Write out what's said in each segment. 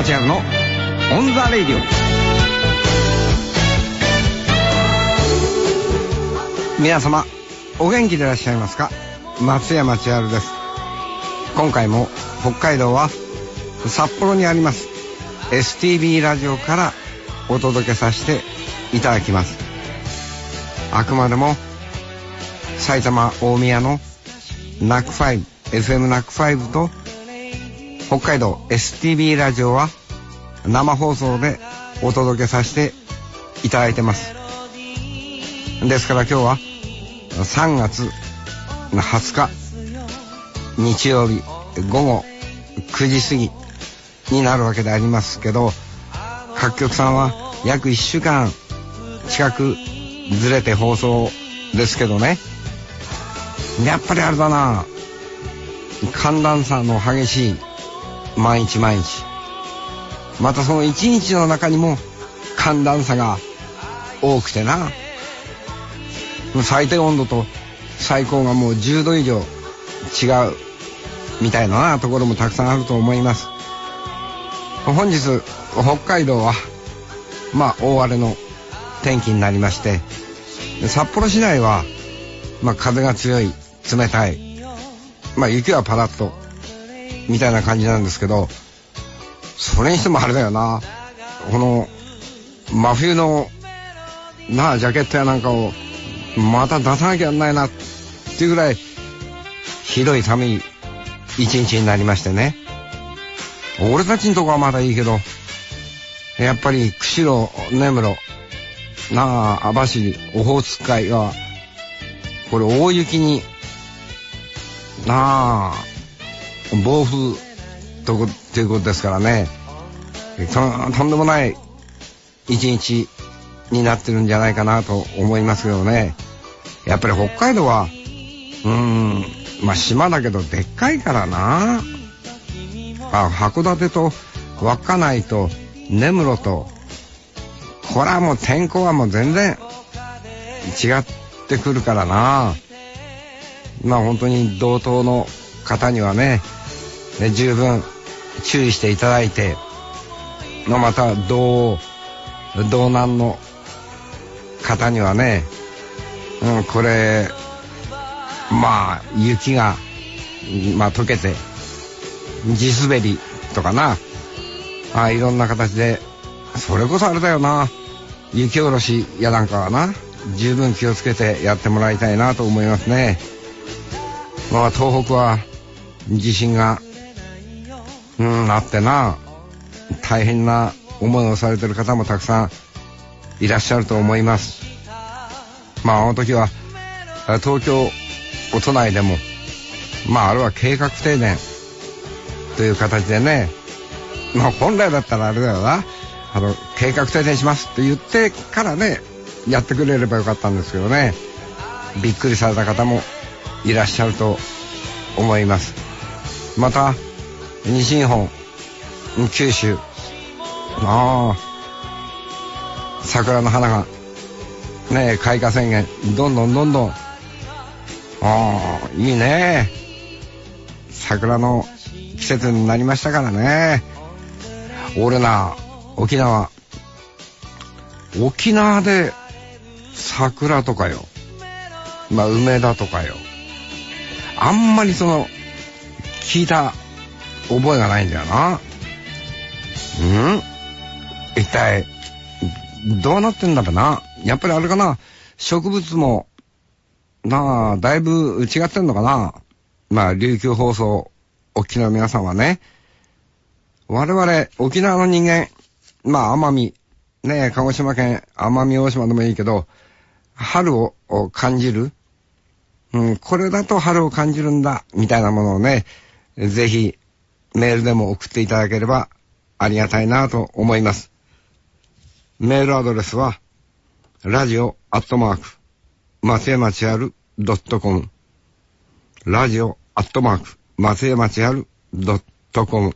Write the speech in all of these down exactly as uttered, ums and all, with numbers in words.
町屋のオンザレイディオ。皆様お元気でいらっしゃいますか。松山千春です。今回も北海道は札幌にあります エスティービー ラジオからお届けさせていただきます。あくまでも埼玉大宮の ナックファイブ エフエム ナックファイブ と北海道 エスティービー ラジオは生放送でお届けさせていただいてます。ですから今日はさんがつはつか日曜日ごごくじ過ぎになるわけでありますけど、各局さんは約いっしゅうかん近くずれて放送ですけどね、やっぱりあれだな、寒暖差の激しい毎日毎日、またその一日の中にも寒暖差が多くてな、最低温度と最高がもうじゅうど以上違うみたいななところもたくさんあると思います。本日北海道はまあ大荒れの天気になりまして、札幌市内はまあ風が強い冷たい、まあ雪はパラッとみたいな感じなんですけど、それにしてもあれだよな、この真冬のなあジャケットやなんかをまた出さなきゃなんないなっていうぐらいひどい寒い一日になりましてね。俺たちのとこはまだいいけど、やっぱり釧路根室なあ網走オホーツク海はこれ大雪になあ暴風とっていうことですからね、と, とんでもない一日になってるんじゃないかなと思いますけどね。やっぱり北海道はうーんまあ島だけどでっかいからなあ、函館と稚内と根室と、これはもう天候はもう全然違ってくるからな。まあ本当に道東の方にはね、ね十分注意していただいて、また道道南の方にはね、うん、これまあ雪がまあ溶けて地滑りとかなあ、いろんな形で、それこそあれだよな、雪下ろしやなんかはな十分気をつけてやってもらいたいなと思いますね。まあ東北は地震がうんあってな、大変な思いをされてる方もたくさんいらっしゃると思います。まああの時は東京都内でもまああれは計画停電という形でね、まあ本来だったらあれだよな、あの計画停電しますって言ってからねやってくれればよかったんですけどね、びっくりされた方もいらっしゃると思います。また西日本九州、ああ桜の花がね開花宣言どんどんどんどん、ああいいね、桜の季節になりましたからね。俺な沖縄沖縄で桜とかよ、まあ梅だとかよ、あんまりその聞いた覚えがないんだよな。うん一体どうなってんだろうな。やっぱりあれかな、植物もなあだいぶ違ってんのかな。まあ琉球放送沖縄の皆さんはね、我々沖縄の人間、まあ奄美ねえ鹿児島県奄美大島でもいいけど春を感じる、うん、これだと春を感じるんだみたいなものをね、ぜひメールでも送っていただければありがたいなと思います。メールアドレスはラジオアットマーク松山千春ドットコム、ラジオアットマーク松山千春ドットコム。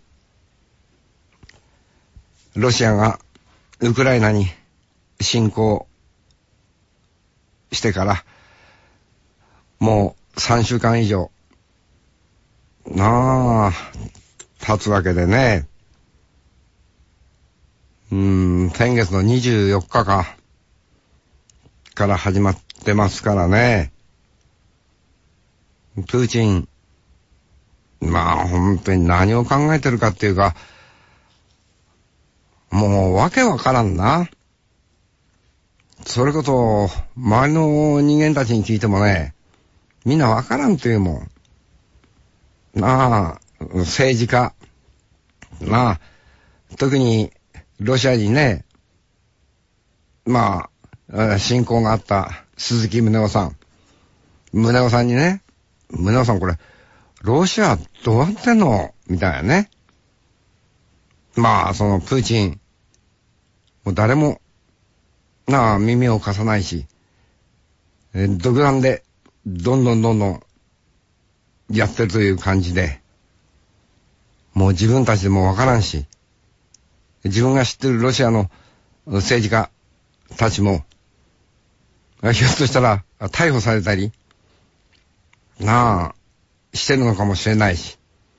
ロシアがウクライナに侵攻してからもうさんしゅうかん以上なあ経つわけでね、 うーん、先月のにじゅうよっかか、から始まってますからね。プーチン、まあ本当に何を考えてるかっていうか、もうわけわからんな。それこそ、周りの人間たちに聞いてもね、みんなわからんというもん。なあ、政治家。なあ、特にロシアにね、まあ、侵攻があった鈴木宗男さん。宗男さんにね、宗男さんこれ、ロシアどうやってんのみたいなね。まあ、そのプーチン、もう誰も、なあ、耳を貸さないし、え独断で、どんどんどんどん、やってるという感じで、もう自分たちでもわからんし、自分が知ってるロシアの政治家たちも、ひょっとしたら逮捕されたり、なあ、してるのかもしれないし、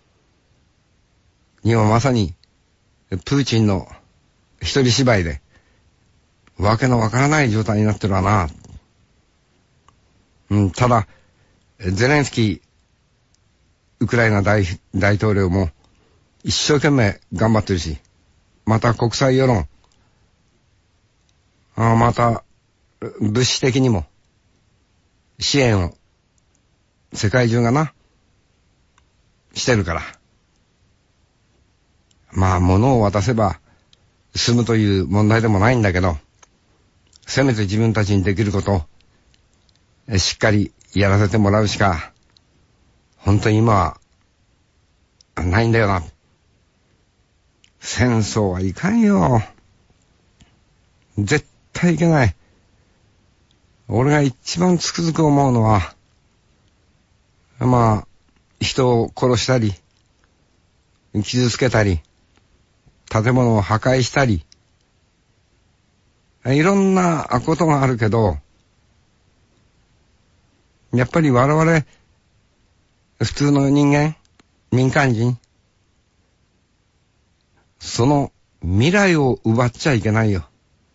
今まさに、プーチンの一人芝居で、わけのわからない状態になってるわな。うん、ただ、ゼレンスキー、ウクライナ 大, 大統領も一生懸命頑張ってるし、また国際世論、あまた物資的にも支援を世界中がな、してるから。まあ物を渡せば済むという問題でもないんだけど、せめて自分たちにできることをしっかりやらせてもらうしか、本当に今はないんだよな。戦争はいかんよ。絶対いけない。俺が一番つくづく思うのは、まあ、人を殺したり、傷つけたり、建物を破壊したり、いろんなことがあるけど、やっぱり我々、普通の人間、民間人、その未来を奪っちゃいけないよ。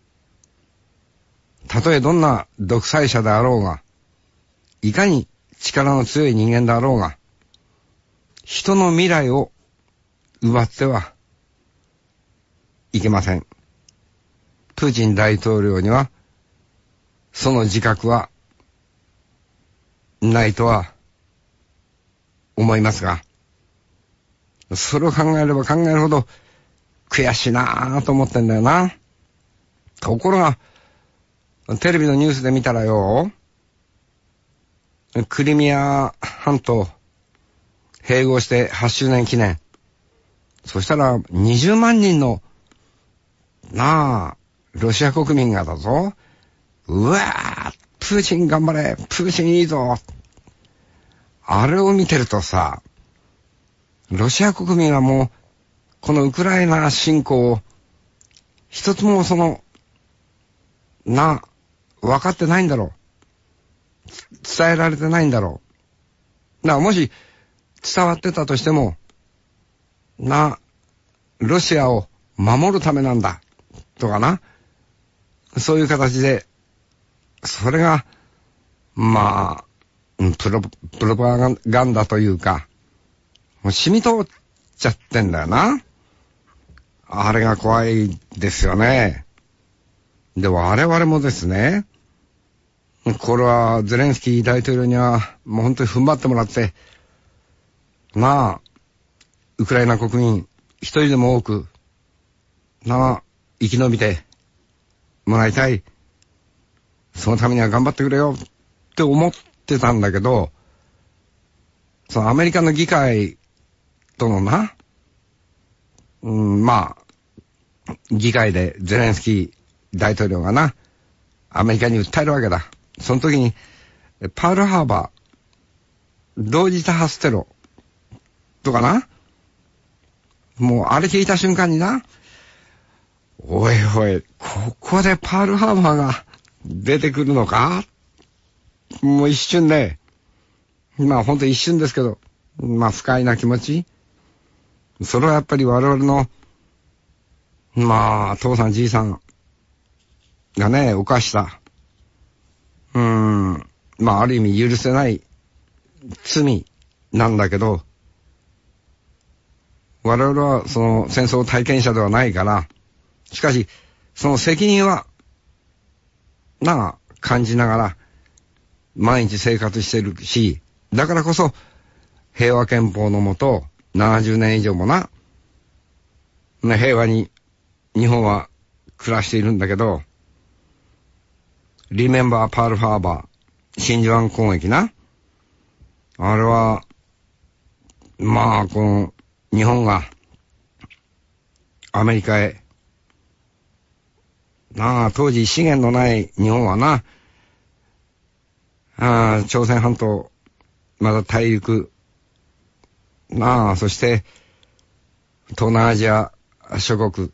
たとえどんな独裁者であろうが、いかに力の強い人間であろうが、人の未来を奪ってはいけません。プーチン大統領には、その自覚はないとは思いますが、それを考えれば考えるほど悔しいなぁと思ってんだよな。ところが、テレビのニュースで見たらよ、クリミア半島併合してはちしゅうねん記念。そしたらにじゅうまんにんの、なあ、ロシア国民がだぞ。うわぁ、プーチン頑張れ、プーチンいいぞ。あれを見てるとさ、ロシア国民はもう、このウクライナ侵攻を、一つもその、な、分かってないんだろう。伝えられてないんだろう。な、もし、伝わってたとしても、な、ロシアを守るためなんだ。とかな。そういう形で、それが、まあ、プロ、プロパガンダというか、もう染み通っちゃってんだよな。あれが怖いですよね。で、我々もですね、これはゼレンスキー大統領にはもう本当に踏ん張ってもらって、まあ、ウクライナ国民一人でも多く、なあ、生き延びてもらいたい。そのためには頑張ってくれよって思ってたんだけど、そのアメリカの議会とのな、うん、まあ、議会でゼレンスキー大統領がな、アメリカに訴えるわけだ。その時に、パールハーバー、同時多発テロ、とかな、もうあれ聞いた瞬間にな、おいおい、ここでパールハーバーが出てくるのか？もう一瞬ね、まあほんと一瞬ですけど、まあ不快な気持ち、それはやっぱり我々の、 まあ、父さんじいさんがね、犯した、うーん、まあ、ある意味許せない罪なんだけど、我々はその戦争体験者ではないから、しかし、その責任は、なあ、感じながら、毎日生活してるし、だからこそ、平和憲法のもと、ななじゅうねん以上もな、平和に日本は暮らしているんだけど、リメンバーパールハーバー、真珠湾攻撃な。あれは、まあ、この、日本が、アメリカへ、なあ、当時資源のない日本はな、ああ、朝鮮半島、まだ大陸、なあ、そして、東南アジア諸国、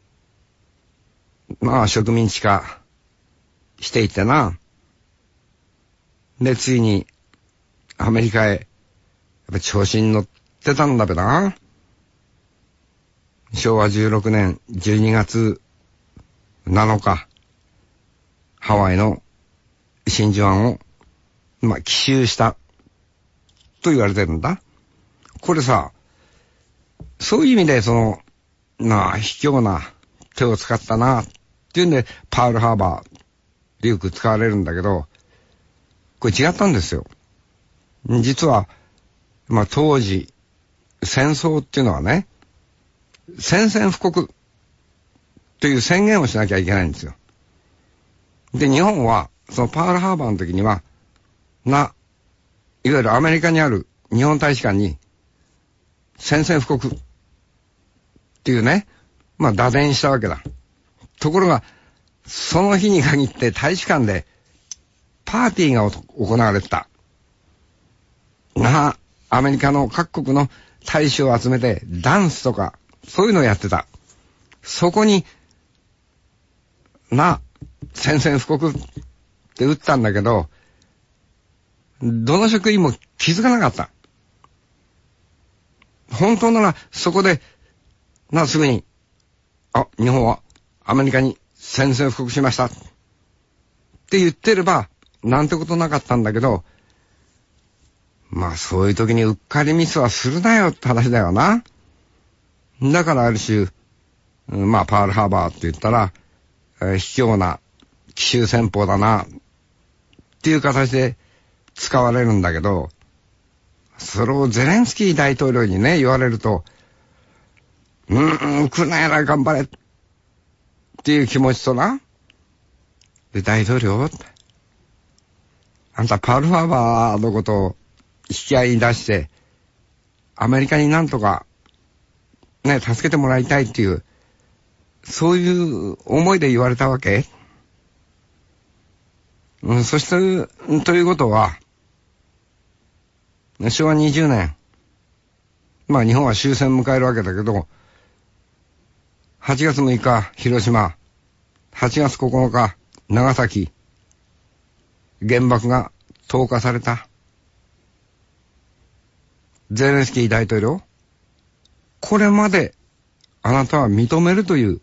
まあ、植民地化していってな。で、ついに、アメリカへ、やっぱ調子に乗ってたんだべな。しょうわじゅうろくねんじゅうにがつなのか、ハワイの真珠湾を、まあ、奇襲した、と言われてるんだ。これさ、そういう意味で、その、なあ、卑怯な手を使ったな、っていうんで、パールハーバーでよく使われるんだけど、これ違ったんですよ。実は、まあ当時、戦争っていうのはね、宣戦布告という宣言をしなきゃいけないんですよ。で、日本は、そのパールハーバーの時には、な、いわゆるアメリカにある日本大使館に、宣戦布告っていうね、まあ打電したわけだ。ところが、その日に限って大使館でパーティーが行われてた。なあ、アメリカの各国の大使を集めてダンスとか、そういうのをやってた。そこに、なあ、宣戦布告って打ったんだけど、どの職員も気づかなかった。本当ならそこで、なあ、すぐに、あ、日本はアメリカに宣戦布告しましたって言ってれば、なんてことなかったんだけど、まあそういう時にうっかりミスはするなよって話だよな。だからある種、まあパールハーバーって言ったら、えー、卑怯な奇襲戦法だなっていう形で使われるんだけど、それをゼレンスキー大統領にね、言われると、うーん、ウクライナ頑張れっていう気持ちとな。で、大統領って、あんたパールハーバーのことを引き合いに出して、アメリカになんとか、ね、助けてもらいたいっていう、そういう思いで言われたわけ。うん、そして、ということは、しょうわにじゅうねん、まあ日本は終戦迎えるわけだけど、はちがつむいか、広島、はちがつここのか、長崎、原爆が投下された。ゼレンスキー大統領、これまであなたは認めるという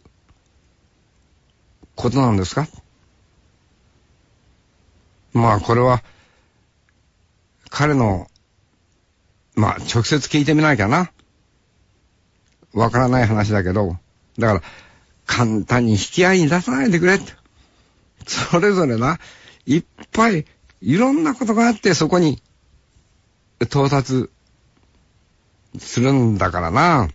ことなんですか？まあこれは彼の、まあ直接聞いてみなきゃな。わからない話だけど、だから簡単に引き合いに出さないでくれって。それぞれな、いっぱいいろんなことがあってそこに到達するんだからな。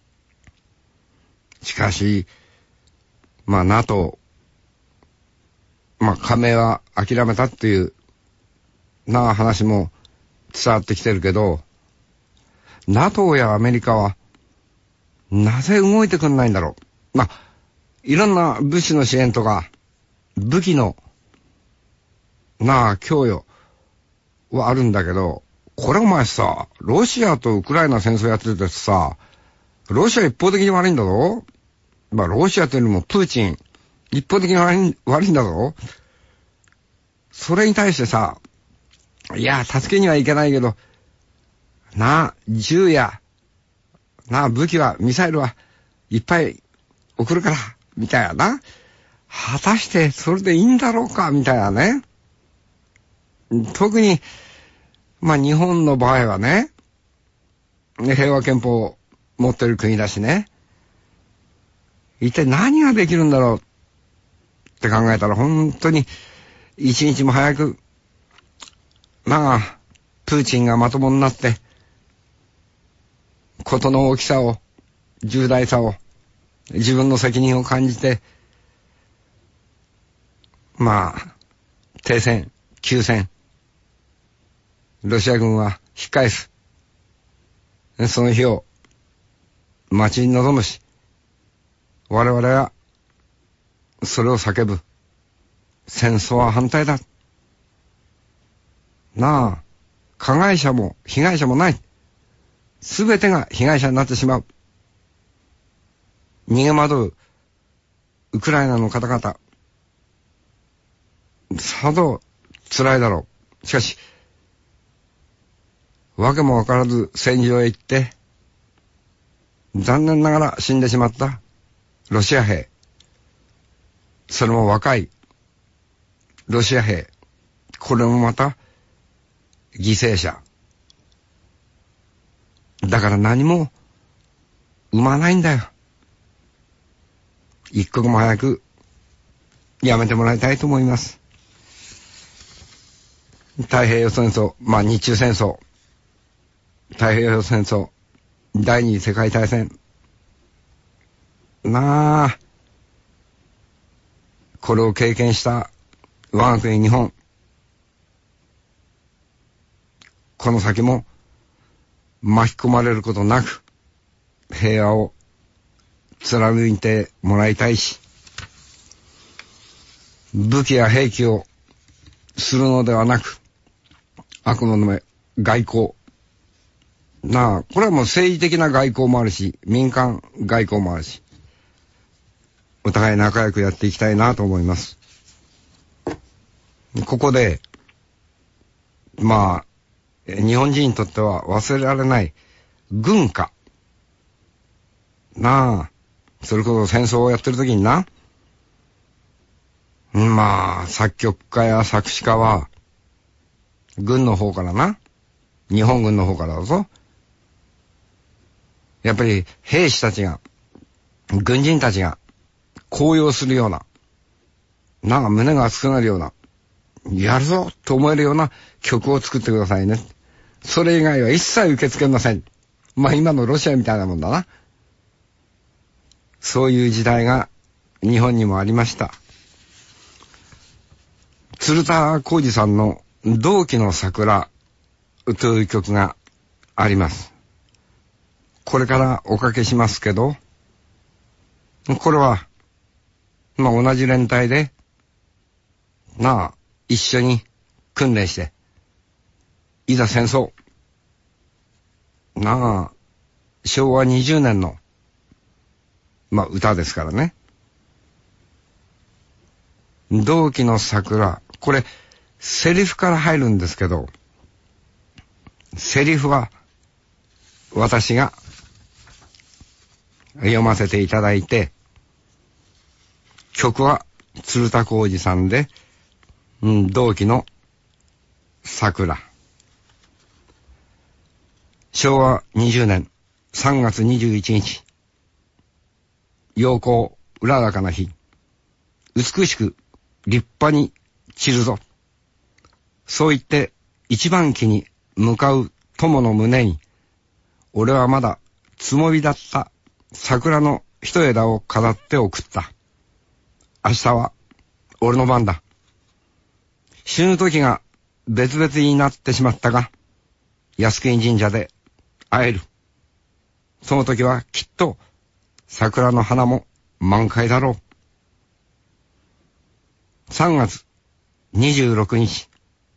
しかし、まあ NATO、まあ加盟は諦めたっていうな話も伝わってきてるけど、NATO やアメリカはなぜ動いてくんないんだろう。まあ、いろんな物資の支援とか、武器の、なあ、供与はあるんだけど、これお前さ、ロシアとウクライナ戦争やっててさ、ロシア一方的に悪いんだぞ。まあ、ロシアというよりもプーチン、一方的に悪い、悪いんだぞ。それに対してさ、いや、助けにはいけないけど、なあ、銃や、なあ、武器は、ミサイルはいっぱい送るから、みたいな。果たしてそれでいいんだろうか、みたいなね。特に、まあ日本の場合はね、平和憲法を持ってる国だしね。一体何ができるんだろうって考えたら本当に一日も早く、まあ、プーチンがまともになって、事の大きさを、重大さを、自分の責任を感じて、まあ、停戦、休戦、ロシア軍は引き返す。その日を待ち望むし、我々はそれを叫ぶ。戦争は反対だ。なあ、加害者も被害者もない。すべてが被害者になってしまう。逃げ惑うウクライナの方々、さぞ辛いだろう。しかし、わけもわからず戦場へ行って、残念ながら死んでしまったロシア兵。それも若いロシア兵。これもまた犠牲者。だから何も生まないんだよ。一刻も早くやめてもらいたいと思います。太平洋戦争、まあ日中戦争、太平洋戦争、第二次世界大戦。なあ、これを経験した我が国日本。この先も巻き込まれることなく平和を貫いてもらいたいし、武器や兵器をするのではなく、あくまで外交。なあ、これはもう政治的な外交もあるし、民間外交もあるし、お互い仲良くやっていきたいなと思います。ここで、まあ、日本人にとっては忘れられない軍歌。なあ、それこそ戦争をやってる時にな、まあ、作曲家や作詞家は、軍の方からな、日本軍の方からだぞ。やっぱり兵士たちが、軍人たちが高揚するような、なんか胸が熱くなるような、やるぞと思えるような曲を作ってくださいね。それ以外は一切受け付けません。まあ今のロシアみたいなもんだな。そういう時代が日本にもありました。鶴田浩二さんの同期の桜という曲があります。これからおかけしますけど、これは、まあ同じ連隊で、なあ、一緒に訓練して、いざ戦争。なあ、しょうわにじゅうねんの、まあ歌ですからね。同期の桜。これ、セリフから入るんですけど、セリフは、私が読ませていただいて、曲は鶴田浩二さんで、うん、同期の桜。しょうわにじゅうねんさんがつにじゅういちにち、陽光うららかな日、美しく立派に散るぞ。そう言って一番機に向かう友の胸に、俺はまだつもりだった桜の一枝を飾って送った。明日は俺の番だ。死ぬ時が別々になってしまったが、靖国神社で会える。その時はきっと桜の花も満開だろう。さんがつにじゅうろくにち、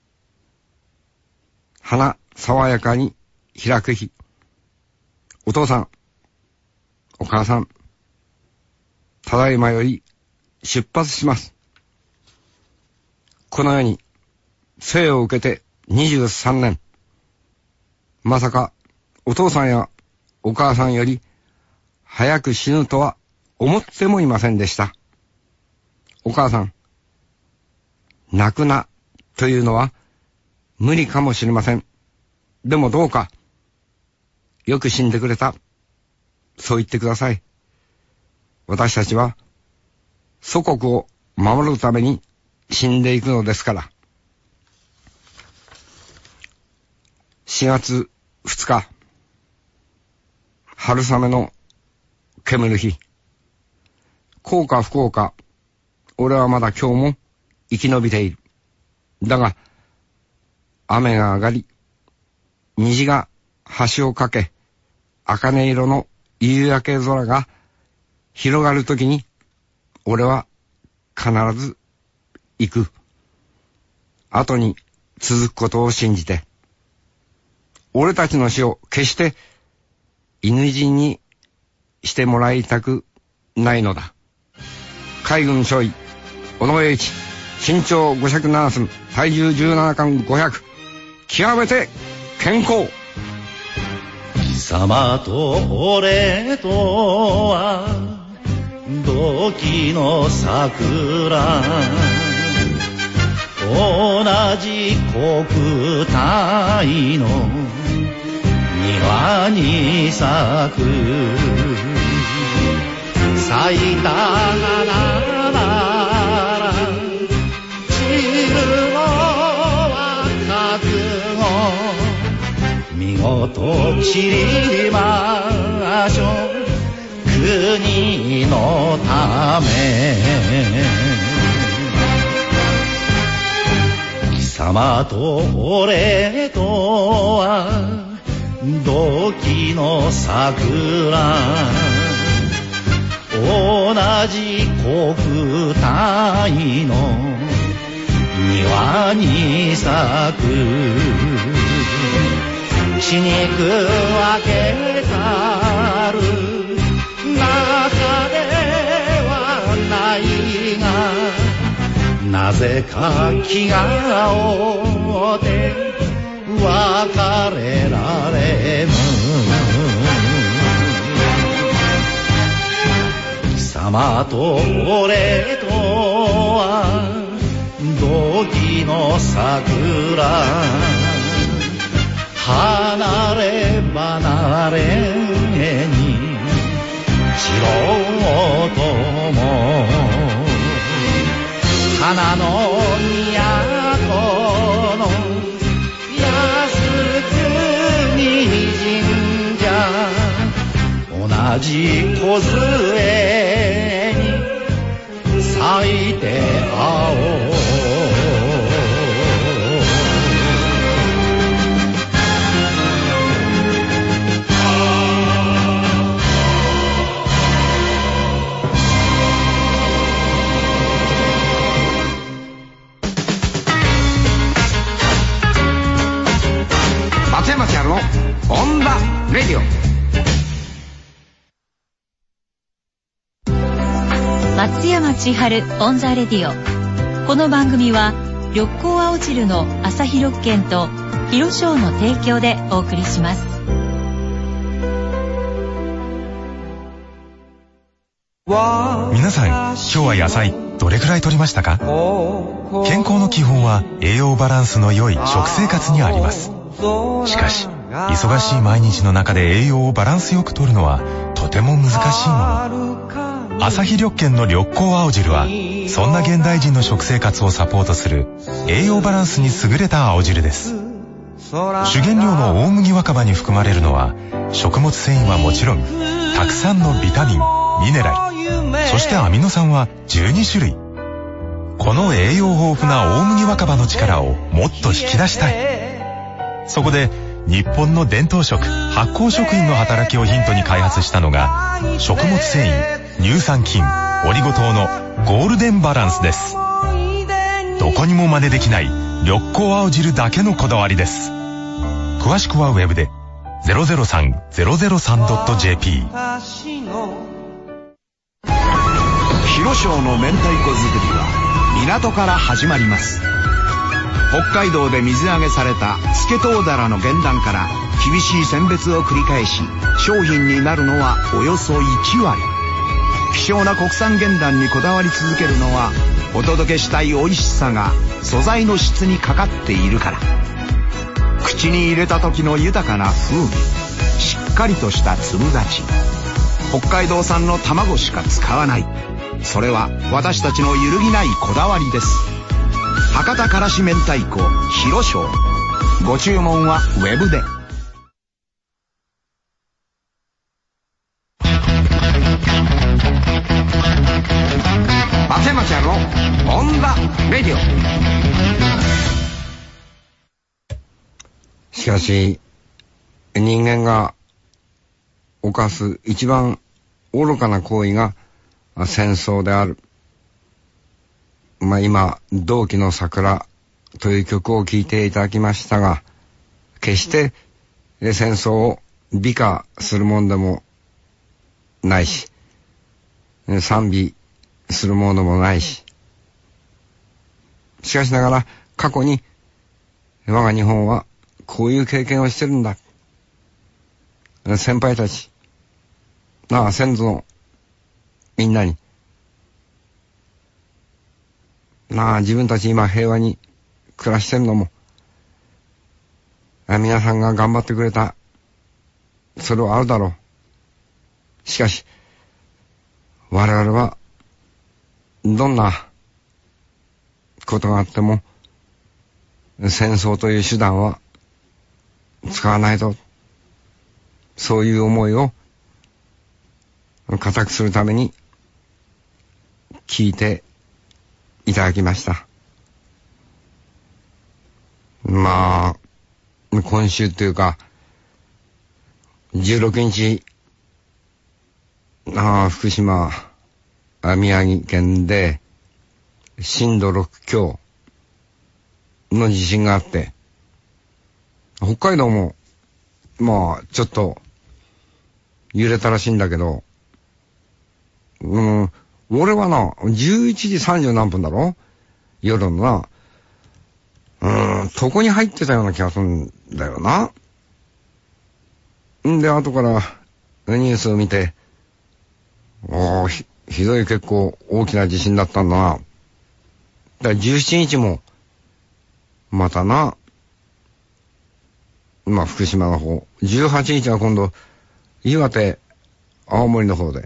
花爽やかに開く日。お父さん、お母さん、ただいまより出発します。この世に生を受けてにじゅうさんねん。まさかお父さんやお母さんより早く死ぬとは思ってもいませんでした。お母さん、泣くなというのは無理かもしれません。でもどうか、よく死んでくれた。そう言ってください。私たちは祖国を守るために死んでいくのですから。しがつふつか、春雨の煙る日。幸か不幸か、俺はまだ今日も生き延びている。だが、雨が上がり、虹が橋を架け、茜色の夕焼け空が広がるときに、俺は必ず行く。後に続くことを信じて。俺たちの死を決して犬死にしてもらいたくないのだ。海軍少尉、小野栄一、身長ごひゃくなな寸、体重じゅうななかんごひゃく、極めて健康。 貴様と俺とは同期の桜、同じ国体の庭に咲く、咲いた花なら散るのは覚悟、見事散りましょう国のため。貴様と俺とは同期の桜、同じ国体の庭に咲く、血肉分けたる中ではないが、なぜか気が合って別れられぬ。貴様と俺とは同期の桜、離れ離れに散ろうとも、花の都の靖国神社、同じ梢に咲いて会おう。 松山千春のオンダレディオ。 松山千春オンザレディオ。この番組は緑光青汁の朝日緑券と広商の提供でお送りします。 皆さん、今日は野菜どれくらい摂りましたか？健康の基本は栄養バランスの良い食生活にあります。しかし、忙しい毎日の中で栄養をバランスよく摂るのはとても難しいもの。朝日緑券の緑光青汁はそんな現代人の食生活をサポートする栄養バランスに優れた青汁です。主原料の大麦若葉に含まれるのは食物繊維はもちろん、たくさんのビタミン、ミネラル、そしてアミノ酸はじゅうにしゅるい。この栄養豊富な大麦若葉の力をもっと引き出したい。そこで日本の伝統食、発酵食品の働きをヒントに開発したのが食物繊維、乳酸菌、オリゴ糖のゴールデンバランスです。どこにも真似できない緑光青汁だけのこだわりです。詳しくはウェブで ゼロゼロさん ゼロゼロさん ドット ジェーピー。 広商の明太子作りは港から始まります。北海道で水揚げされたスケトウダラの原卵から厳しい選別を繰り返し、商品になるのはおよそいちわり。 希少な国産原卵にこだわり続けるのは、お届けしたい美味しさが素材の質にかかっているから。口に入れた時の豊かな風味、しっかりとした粒立ち、北海道産の卵しか使わない。それは私たちの揺るぎないこだわりです。博多からし明太子ひろしょう。ご注文はウェブで。 松山ちゃんのオンザレディオ。しかし人間が犯す一番愚かな行為が戦争である。まあ今同期の桜という曲を聴いていただきましたが、決して戦争を美化するもんでもないし、賛美するものもないし、しかしながら過去に我が日本はこういう経験をしてるんだ。先輩たち、なあ先祖のみんなに、なあ自分たち今平和に暮らしてるのも、皆さんが頑張ってくれた、それはあるだろう。しかし我々はどんなことがあっても戦争という手段は使わないと、そういう思いを固くするために聞いていただきました。まあ今週というかじゅうろくにち、あ福島宮城県で震度ろく強の地震があって、北海道もまあちょっと揺れたらしいんだけど、うん、俺はなじゅういちじさんじゅう何分だろ、夜のな、うん、床に入ってたような気がするんだよな。んで後からニュースを見て、おー ひ, ひどい結構大きな地震だったんだな。だからじゅうしちにちもまたな、まあ福島の方、じゅうはちにちは今度岩手青森の方で、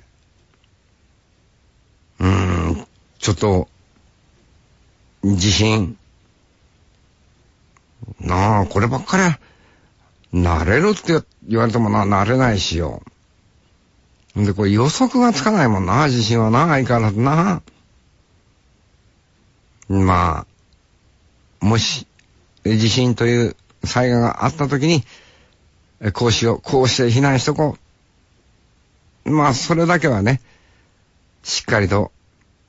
うーんちょっと地震なあ、こればっかり慣れるって言われてもな、慣れないしよ。でこれ予測がつかないもんな、地震はな、相変わらずな。まあもし地震という災害があった時にこうしよう、こうして避難しとこう、まあそれだけはねしっかりと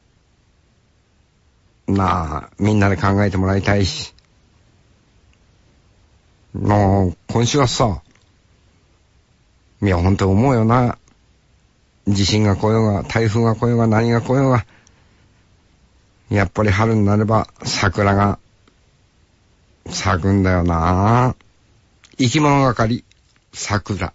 まあみんなで考えてもらいたいし、もう今週はさ、いや本当思うよな、地震が来ようが台風が来ようが何が来ようが、やっぱり春になれば桜が咲くんだよな。生き物係桜。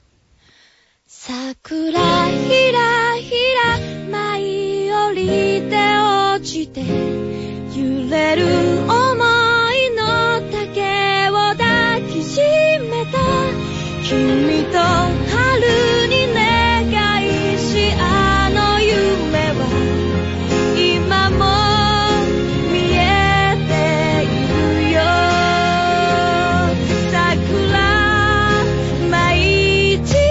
桜ひらひら舞い降りて落ちて揺れる想いの竹を抱きしめた君と春に願いし、あの夢は今も見えているよ。桜舞い散る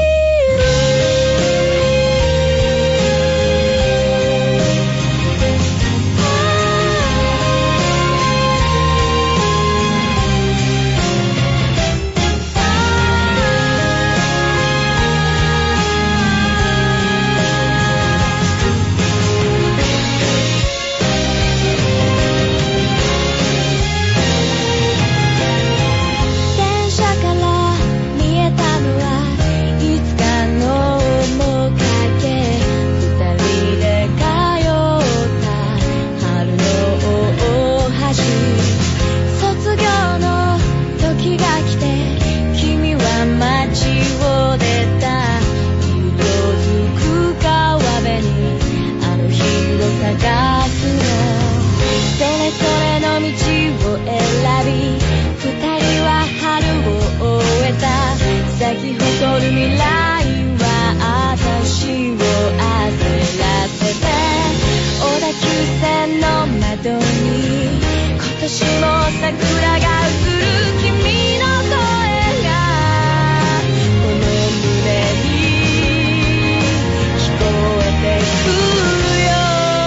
れぞれの道を選び、二人は春を終えた。咲き誇る未来は私を焦らせて、小田急線の窓に今年も桜が映る。君の声がこの胸に聞こえてくるよ。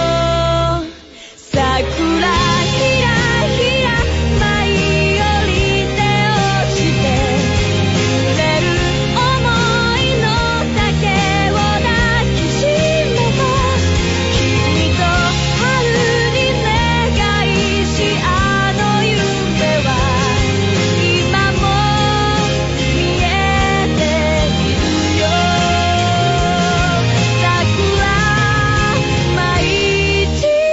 桜ひらひら舞い降りて落ちて、揺れる想いの丈を抱きしめた。君と春に願いし、あの夢は今も見えているよ。桜舞い散る。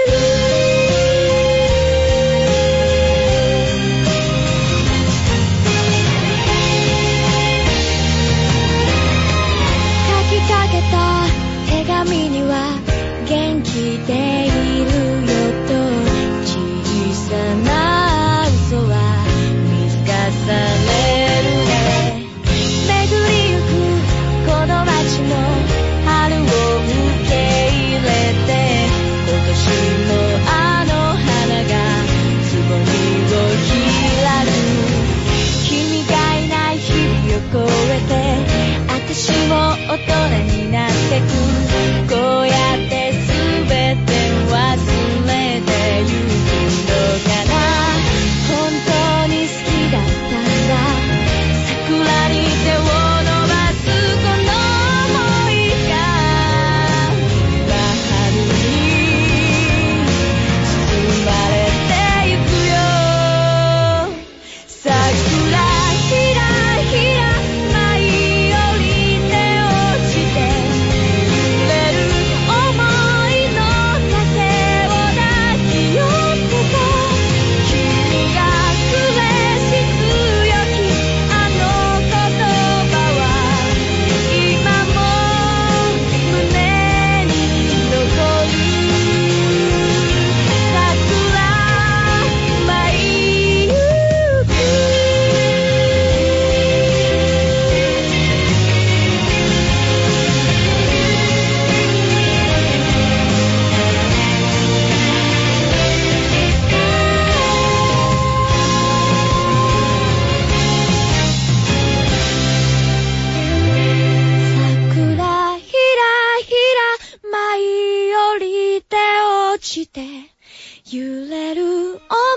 書きかけた手紙には元気でいるよと、小さな嘘は見透かされるね。巡りゆくこの街の春を受け入れて、今年もあの花がつぼみを開く。君がいない日々を越えて、私も大人になってく。こうやって全て忘れてゆくのかな。本当に好きだったんだ。桜に手を伸ばすこの想いが、今春に包まれてゆくよ。桜ひらひら舞い降りて落ちて、揺れる想いの丈を抱き寄せた。君がくれし強きあの言葉は今も胸に残る。桜舞いゆく。桜ひらひら舞い降りて落ちて、揺れる想いの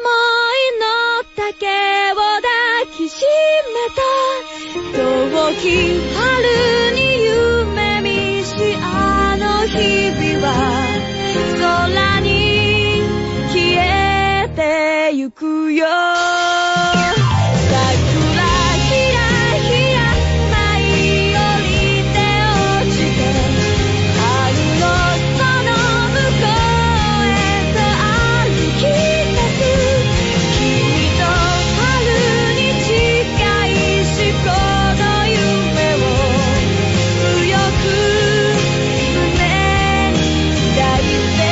丈を抱きしめた。遠き春に夢見し、あの日々は空に消えてゆくよ。桜ひらひら舞い降りて落ちて、春のその向こうへと歩き出す。君と春に近いし、この夢を強く胸に抱いて。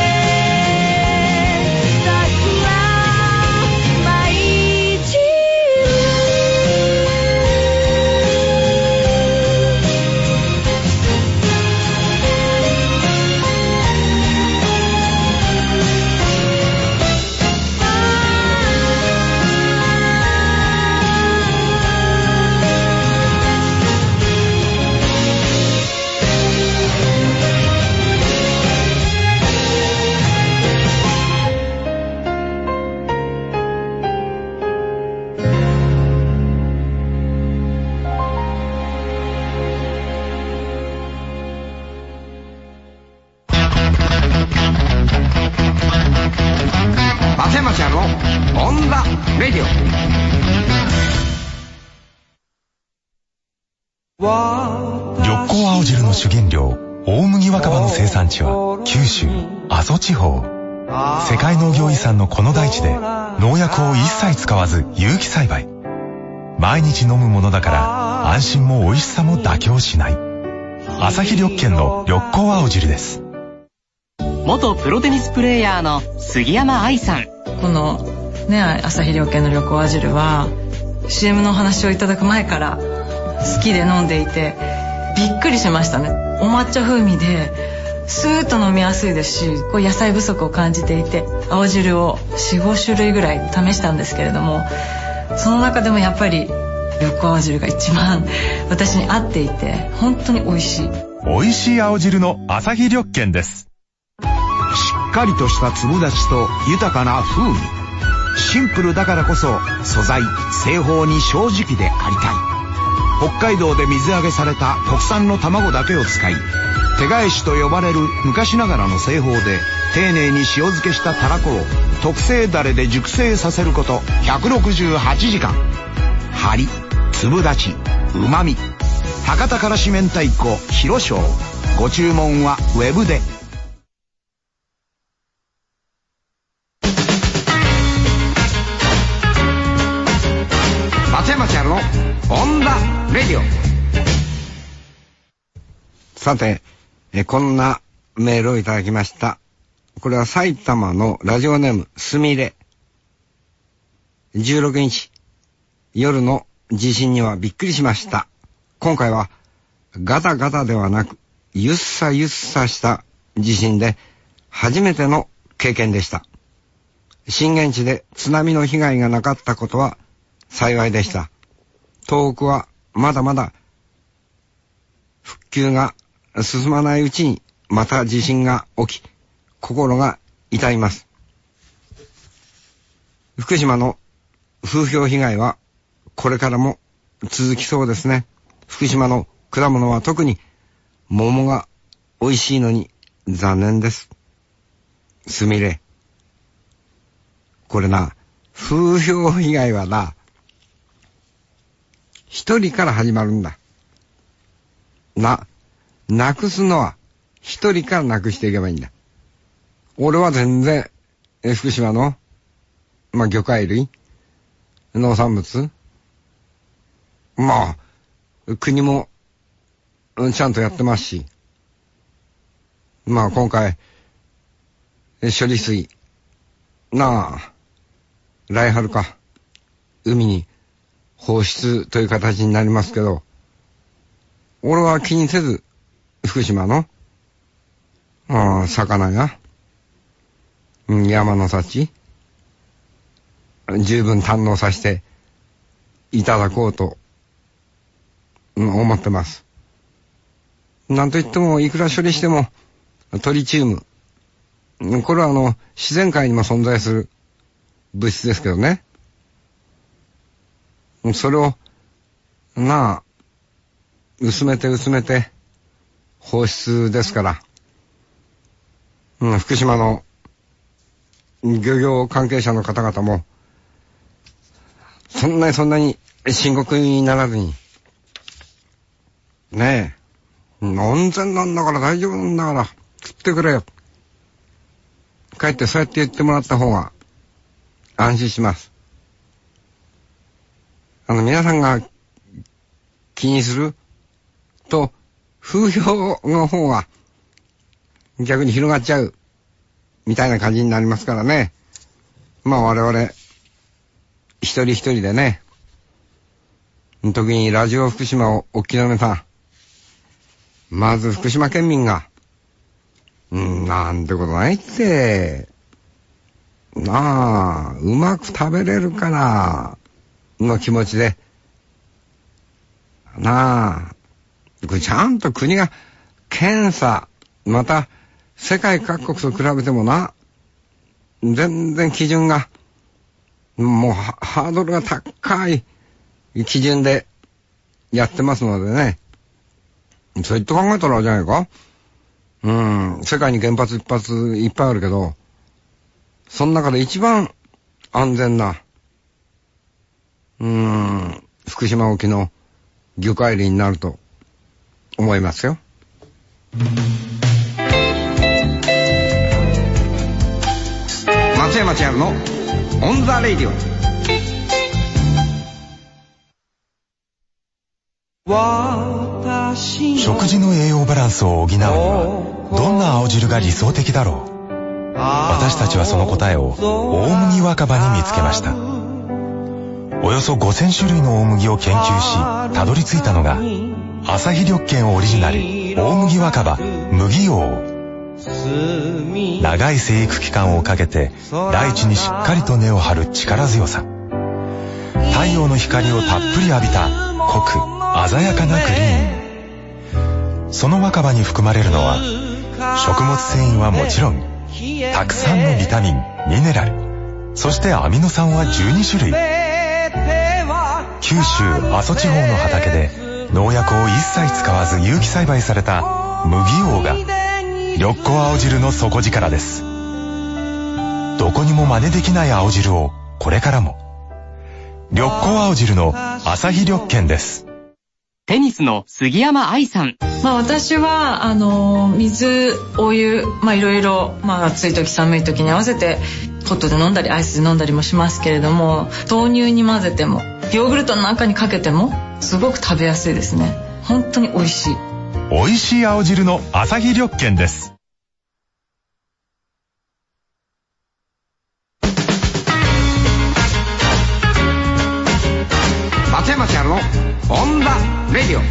桜舞い散る。 松山ちゃんのオンザレディオ。 緑光青汁の主原料大麦若葉の生産地は九州阿蘇地方。世界農業遺産のこの大地で農薬を一切使わず有機栽培。毎日飲むものだから安心も美味しさも妥協しない。朝日緑券の緑光青汁です。 元プロテニスプレーヤーの杉山愛さん。 このね朝日旅券の緑黄青汁は シーエム のお話をいただく前から好きで飲んでいてびっくりしましたね。お抹茶風味でスーッと飲みやすいですし、こう野菜不足を感じていて青汁を よん,ご 種類ぐらい試したんですけれども、その中でもやっぱり緑黄青汁が一番私に合っていて本当に美味しい。 美味しい青汁の朝日緑券です。 しっかりとした粒立ちと豊かな風味、シンプルだからこそ素材製法に正直でありたい。北海道で水揚げされた国産の卵だけを使い、手返しと呼ばれる昔ながらの製法で丁寧に塩漬けしたたらこを特製ダレで熟成させることひゃくろくじゅうはちじかん。張り、粒立ち、旨味、博多からし明太子広翔。ご注文はウェブで。 松山千春のオンザレディオ。さてえこんなメールをいただきました。これは埼玉のラジオネームすみれ。じゅうろくにち夜の地震にはびっくりしました。今回はガタガタではなくゆっさゆっさした地震で初めての経験でした。震源地で津波の被害がなかったことは幸いでした。東北はまだまだ復旧が進まないうちにまた地震が起き、心が痛みます。福島の風評被害はこれからも続きそうですね。福島の果物は特に桃が美味しいのに残念です。すみれ。これな、風評被害はな、一人から始まるんだ。な、なくすのは一人からなくしていけばいいんだ。俺は全然、え福島の、まあ、魚介類、農産物、まあ、国も、ちゃんとやってますし、まあ今回、処理水、なあ、来春か、海に放出という形になりますけど、俺は気にせず、福島の、あ魚や、山の幸、十分堪能させていただこうと、思ってます。なんといってもいくら処理してもトリチウム、これはあの自然界にも存在する物質ですけどね、それをなあ薄めて薄めて放出ですから、うん、福島の漁業関係者の方々もそんなにそんなに深刻にならずにねえ、安全なんだから大丈夫なんだから食ってくれよ。帰ってそうやって言ってもらった方が安心します。あの皆さんが気にすると風評の方が逆に広がっちゃうみたいな感じになりますからね。まあ我々一人一人でね、特にラジオ福島をお聞きの皆さん、まず福島県民が、うん、なんてことないって、なあ、うまく食べれるかな、の気持ちで、なあ、これちゃんと国が検査、また世界各国と比べてもな、全然基準が、もうハードルが高い基準でやってますのでね、そう言って考えたらじゃないか。うん、世界に原発一発いっぱいあるけど、その中で一番安全な、うーん、福島沖の魚介類になると思いますよ。松山千春のオンザレイディオ。 食事の栄養バランスを補うにはどんな青汁が理想的だろ私たちはその答えを大麦若葉に見つけました。およそごせん種類の大麦を研究したどり着いたのが朝日緑見オリジナル大麦若葉麦王。長い生育期間をかけて大地にしっかりと根を張る力強さ、太陽の光をたっぷり浴びた濃く鮮やかなグリーン。その若葉に含まれるのは食物繊維はもちろんたくさんのビタミン、ミネラル、そしてアミノ酸はじゅうに種類。九州阿蘇地方の畑で農薬を一切使わず有機栽培された麦王が緑子青汁の底力です。どこにも真似できない青汁をこれからも。緑子青汁の朝日緑見です。 テニスの杉山愛さん。 まあ私はあの水、お湯、まあいろいろ、まあ暑い時寒い時に合わせてホットで飲んだりアイスで飲んだりもしますけれども、豆乳に混ぜてもヨーグルトの中にかけてもすごく食べやすいですね。本当に美味しい。 美味しい青汁の朝日緑見です。 松山千春のオンダレディオ。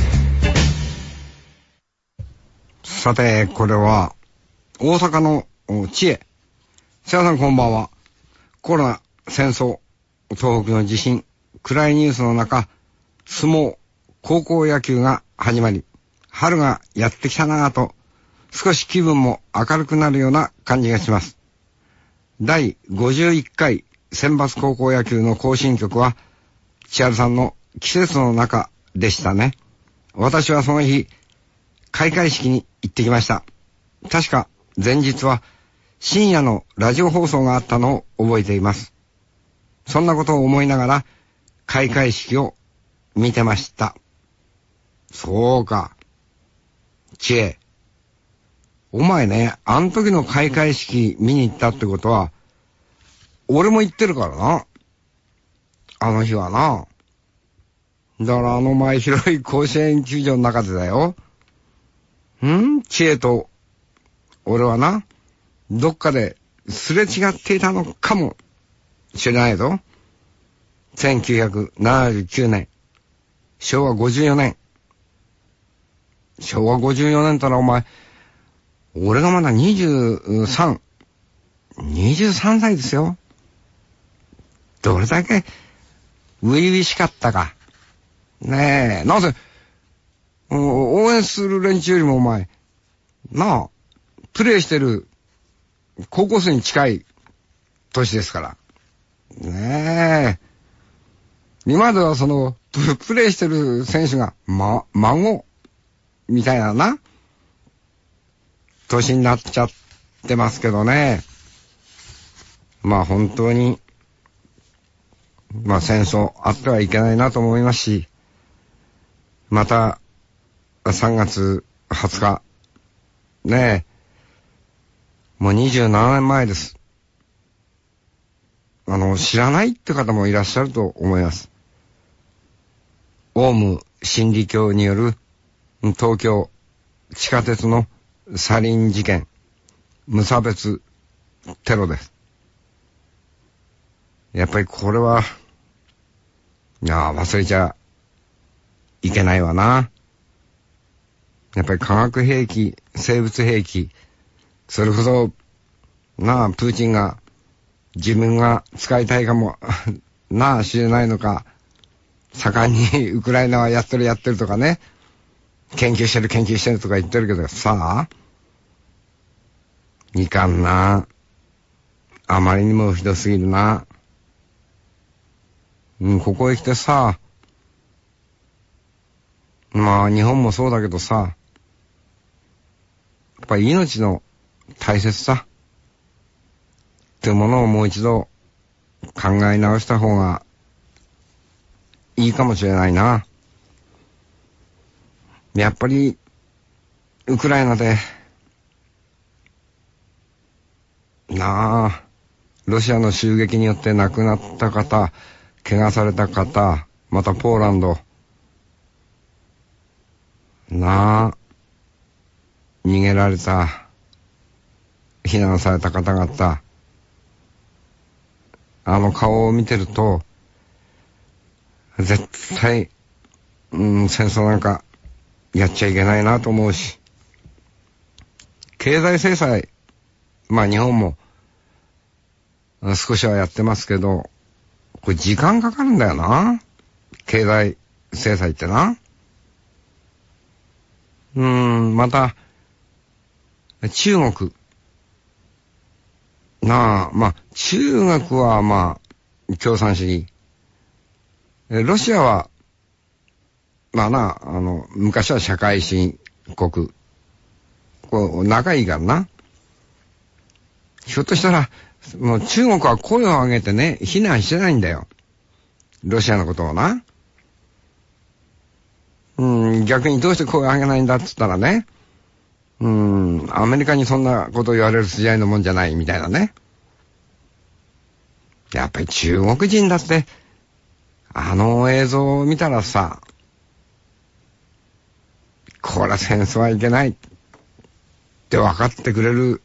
さて、これは大阪の知恵。千春さんこんばんは。コロナ、戦争、東北の地震、暗いニュースの中、相撲、高校野球が始まり、春がやってきたなぁと、少し気分も明るくなるような感じがします。だいごじゅういっかい選抜高校野球の行進曲は、千春さんの季節の中でしたね。私はその日、開会式に行ってきました。確か前日は深夜のラジオ放送があったのを覚えています。そんなことを思いながら開会式を見てました。そうか。知恵。お前ね、あの時の開会式見に行ったってことは、俺も行ってるからな。あの日はな。だからあの前広い甲子園球場の中でだよ。ん？知恵と俺はな、どっかですれ違っていたのかもしれないぞ。せんきゅうひゃくななじゅうきゅうねん、しょうわごじゅうよねん。しょうわごじゅうよねんったらお前、俺がまだにじゅうさん、にじゅうさんさいですよ。どれだけ初々しかったか。ねえ、なぜ、応援する連中よりもお前、なあ、プレイしてる高校生に近い年ですから。ねえ。今ではその、プ, プレイしてる選手が、ま、孫、みたいなな、年になっちゃってますけどね。まあ本当に、まあ戦争あってはいけないなと思いますし、また、さんがつはつか、ねえ、もうにじゅうななねんまえです。あの、知らないって方もいらっしゃると思います。オウム真理教による東京地下鉄のサリン事件、無差別テロです。やっぱりこれは、いや、忘れちゃいけないわな。やっぱり化学兵器、生物兵器、それこそ、なあ、プーチンが自分が使いたいかもなあ知れないのか、盛んにウクライナはやってるやってるとかね、研究してる研究してるとか言ってるけどさあ、いかんな。あまりにもひどすぎるな。うん、ここへ来てさ、まあ日本もそうだけどさ、やっぱり命の大切さっていうものをもう一度考え直した方がいいかもしれないな。やっぱりウクライナでなあ、ロシアの襲撃によって亡くなった方、怪我された方、またポーランドなあ、逃げられた避難された方々、あの顔を見てると絶対、うん、戦争なんかやっちゃいけないなと思うし、経済制裁、まあ日本も少しはやってますけど、これ時間かかるんだよな、経済制裁ってな。うーん、また中国なあ、まあ中国はまあ共産主義、ロシアはまあな、あの昔は社会主義国、こう仲いいからな。ひょっとしたらもう中国は声を上げてね、非難してないんだよ、ロシアのことをな。うん、逆にどうして声を上げないんだっつったらね、うん、アメリカにそんなことを言われる筋合いのもんじゃないみたいなね。やっぱり中国人だってあの映像を見たらさ、これは戦争はいけないって分かってくれる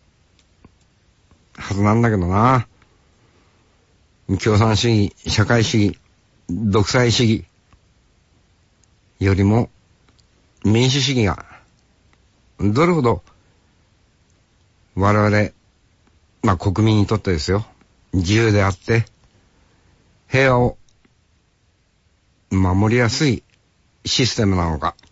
はずなんだけどな。共産主義、社会主義、独裁主義よりも民主主義がどれほど我々、まあ国民にとってですよ、自由であって平和を守りやすいシステムなのか、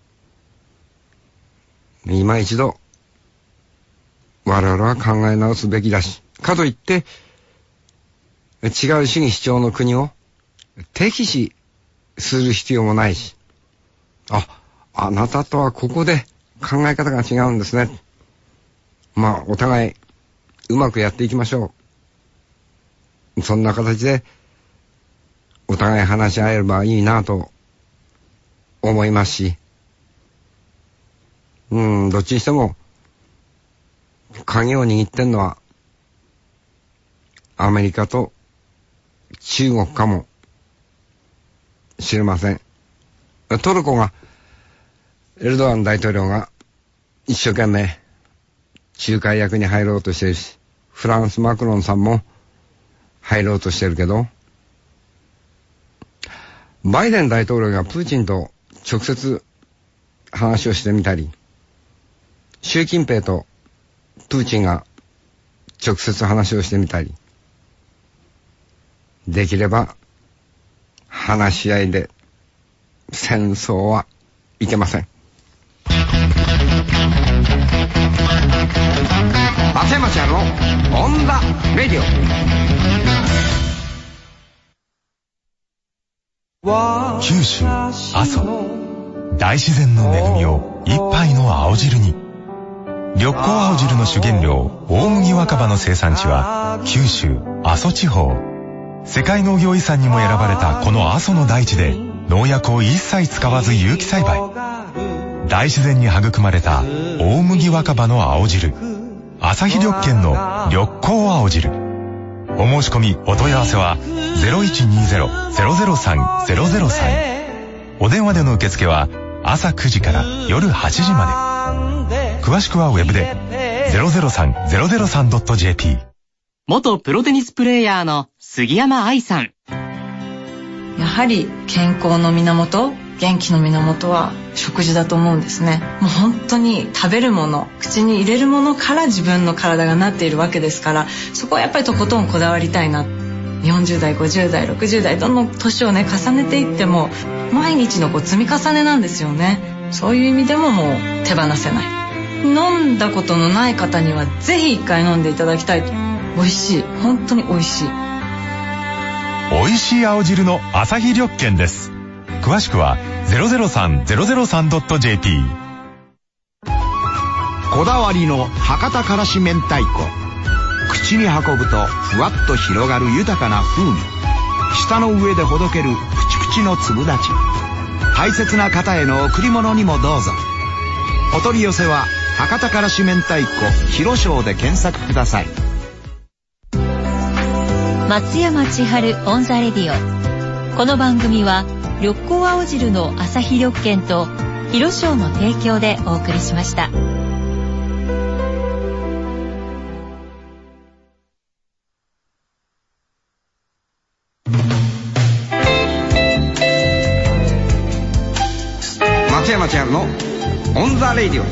今一度我々は考え直すべきだし、かといって違う主義主張の国を敵視する必要もないし、あ、あなたとはここで考え方が違うんですね、まあお互いうまくやっていきましょう、そんな形でお互い話し合えればいいなと思いますし、うん、どっちにしても鍵を握ってんのはアメリカと中国かもしれません。トルコが、エルドアン大統領が一生懸命仲介役に入ろうとしてるし、フランスマクロンさんも入ろうとしてるけど、バイデン大統領がプーチンと直接話をしてみたり、習近平とプーチンが直接話をしてみたり、できれば話し合いで戦争はいけません。松山ちゃんのオンザレディオ。九州阿蘇、大自然の恵みを一杯の青汁に。緑光青汁の主原料大麦若葉の生産地は九州阿蘇地方。世界農業遺産にも選ばれたこの阿蘇の大地で農薬を一切使わず有機栽培、大自然に育まれた大麦若葉の青汁、朝日緑見の緑光青汁。お申し込みお問い合わせは ゼロいちにゼロ ゼロゼロさん ゼロゼロさん。お電話での受付は朝くじから夜はちじまで。詳しくはウェブで ゼロゼロさん ゼロゼロさん ドット ジェーピー。 元プロテニスプレーヤーの杉山愛さん。 やはり健康の源、元気の源は食事だと思うんですね。もう本当に食べるもの、口に入れるものから自分の体がなっているわけですから、そこはやっぱりとことんこだわりたいな。よんじゅう代、ごじゅう代、ろくじゅう代、どんどん年をね重ねていっても毎日のこう積み重ねなんですよね。そういう意味でももう手放せない。飲んだことのない方にはぜひ一回飲んでいただきたい。美味しい、本当に美味しい。 美味しい青汁の朝日緑見です。詳しくは ゼロゼロさん ゼロゼロさん ドット ジェーピー。 こだわりの博多からし明太子、口に運ぶとふわっと広がる豊かな風味、舌の上でほどけるプチプチの粒立ち、大切な方への贈り物にもどうぞ。お取り寄せは博多からし明太子広商で検索ください。 松山千春オンザレディオ。この番組は緑光青汁の朝日緑見と広商の提供でお送りしました。 山千春のオンザレイディオ。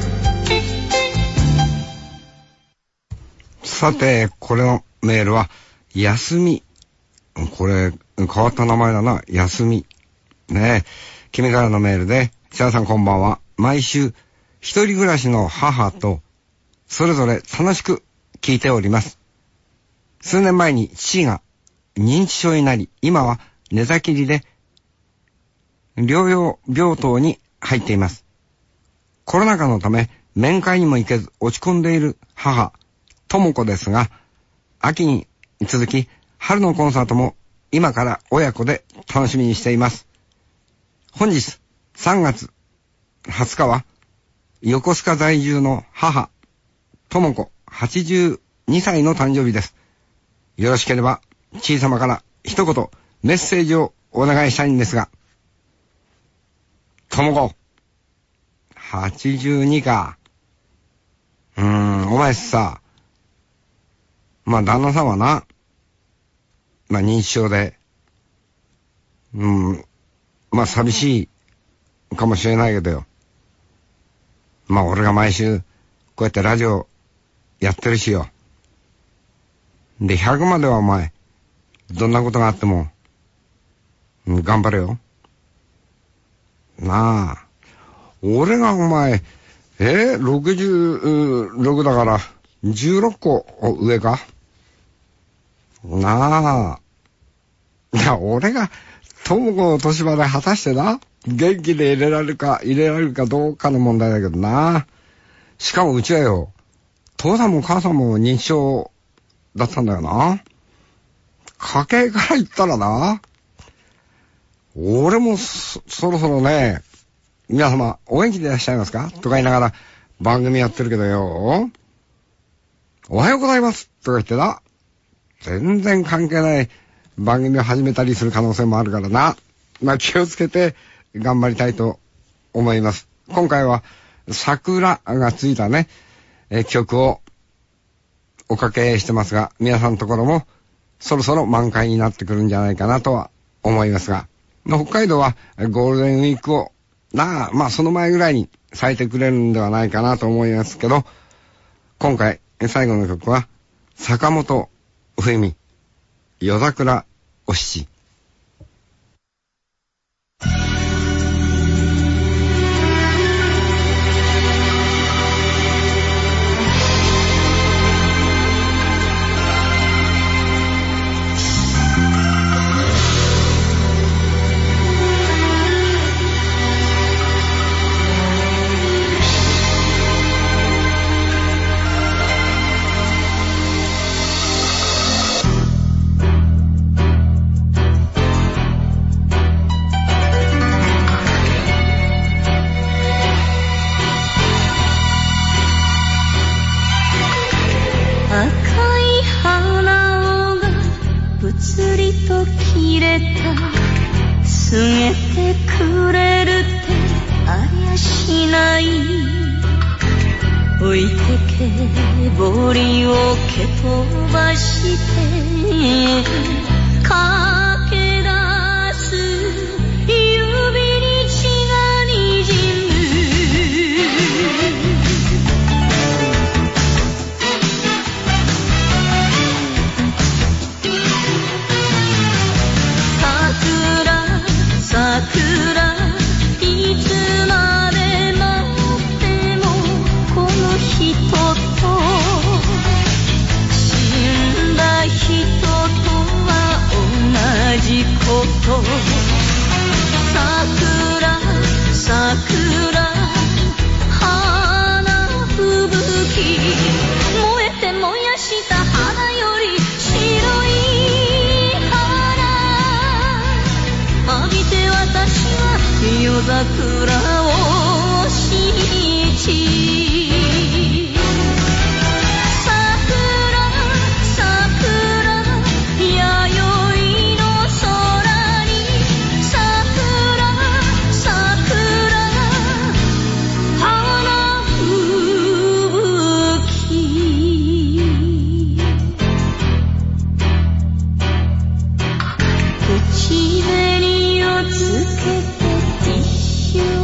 さて、これのメールは休み、これ変わった名前だな、休みねえ、君からのメールで、千春さんこんばんは。毎週一人暮らしの母とそれぞれ楽しく聞いております。数年前に父が認知症になり、今は寝たきりで療養病棟に入っています。コロナ禍のため面会にも行けず落ち込んでいる母智子ですが、秋に続き春のコンサートも今から親子で楽しみにしています。本日さんがつはつかは横須賀在住の母智子はちじゅうにさいの誕生日です。よろしければちいさまから一言メッセージをお願いしたいんですが。智子はちじゅうにか。うーん、お前さ、まあ旦那さんはな、まあ認知症で、うん、まあ寂しいかもしれないけどよ。まあ俺が毎週こうやってラジオやってるしよ。で、ひゃくまではお前、どんなことがあっても、うん、頑張れよ。なあ。俺がお前、えー、ろくじゅうろくだから、じゅうろっこ上かなあ。いや、俺が、智子の年まで果たしてな、元気で入れられるか、入れられるかどうかの問題だけどな。しかもうちはよ、父さんも母さんも認知症だったんだよな。家計から言ったらな、俺も そ, そろそろね、皆様お元気でいらっしゃいますかとか言いながら番組やってるけどよ、おはようございますとか言ってな、全然関係ない番組を始めたりする可能性もあるからな。まあ気をつけて頑張りたいと思います。今回は桜がついたね、え曲をおかけしてますが、皆さんのところもそろそろ満開になってくるんじゃないかなとは思いますが、北海道はゴールデンウィークをなあ、まあその前ぐらいに咲いてくれるんではないかなと思いますけど、今回最後の曲は坂本冬美、夜桜お七。 告げてくれるってありゃしない、置いてけぼりを蹴飛ばして駆け出す指に血がにじむ、桜いつまで待ってもこの人と死んだ人とは同じこと、桜桜花吹雪燃えて燃やした花より白い花浴びて私は夜桜を七桜桜弥生の空に桜桜花吹雪、口紅をつけてティッシュ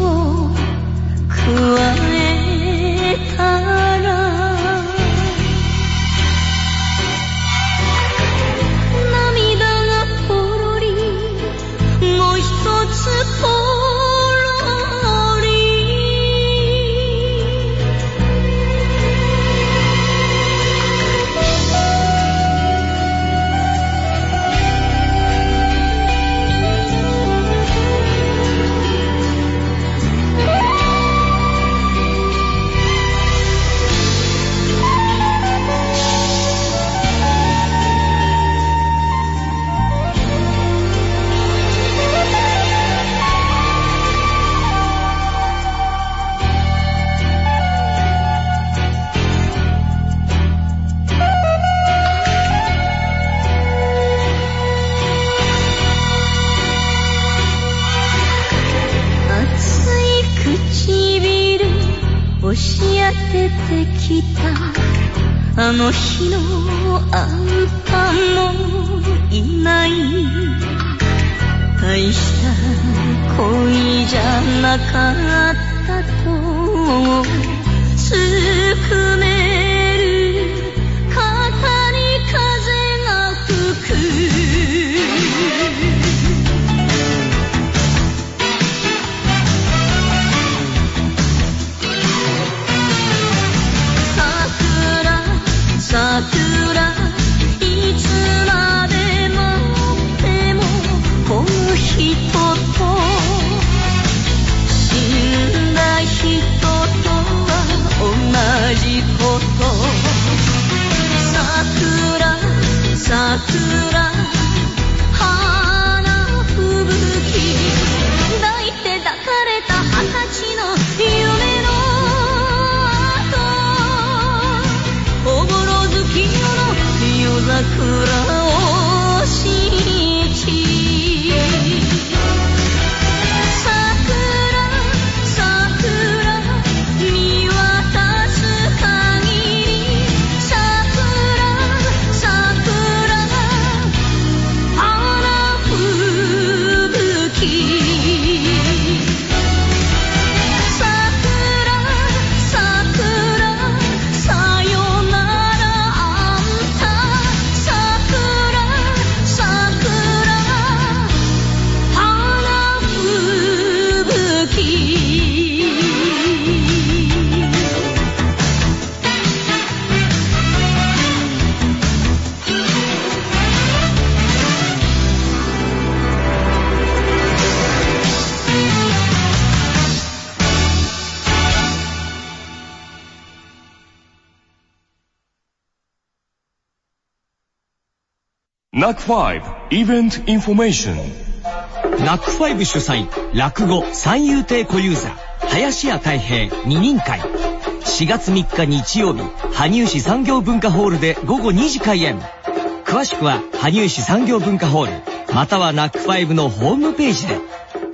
てきたあの日のあんたもいない大した恋じゃなかったとすくめる肩に風が吹く桜いつまでもってもこの人と死んだ人とは同じこと桜桜花吹雪抱いて抱かれた二十歳の夢の夜桜を信じ桜桜見渡す限り桜桜花吹雪ナックファイブ イベントインフォメーション。 ナックファイブ主催落語三遊亭小遊三林家たい平二人会しがつみっか日曜日羽生市産業文化ホールで午後にじ開演。詳しくは羽生市産業文化ホールまたはナックファイブのホームページで。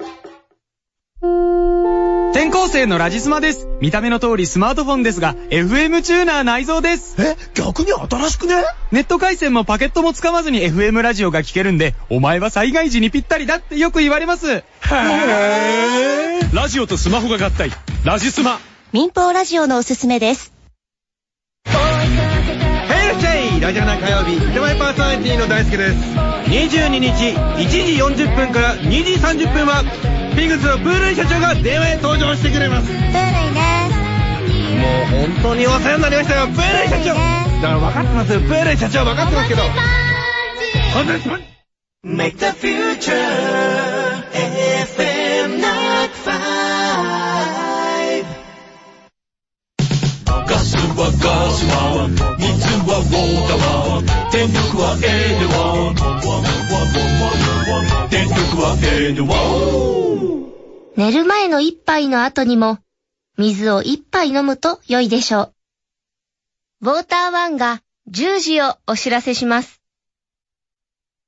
転校生のラジスマです。見た目の通りスマートフォンですが エフエム チューナー内蔵です。 え、逆に新しくね？ ネット回線もパケットも使わずに エフエム ラジオが聞けるんで、お前は災害時にぴったりだってよく言われます。へー。ラジオとスマホが合体。ラジスマ。 民放ラジオのおすすめです。 ヘイらっしゃい。ラジオな火曜日手前パーソナリティの大輔です。にじゅうににちいちじよんじゅっぷんからにじさんじゅっぷんはピグズのプールイ社長が電話へ登場してくれます。プールイね。もう本当にお世話になりましたよ、プールイ社長。だから分かってますよ、プールイ社長分かってますけど。本当にすまん。Make the future エフエム ナックファイブ。ガスはガスは水はウォーターは電力はエネは電力はエネは。 寝る前の一杯の後にも水を一杯飲むと良いでしょう。ウォーターワンがじゅうじをお知らせします。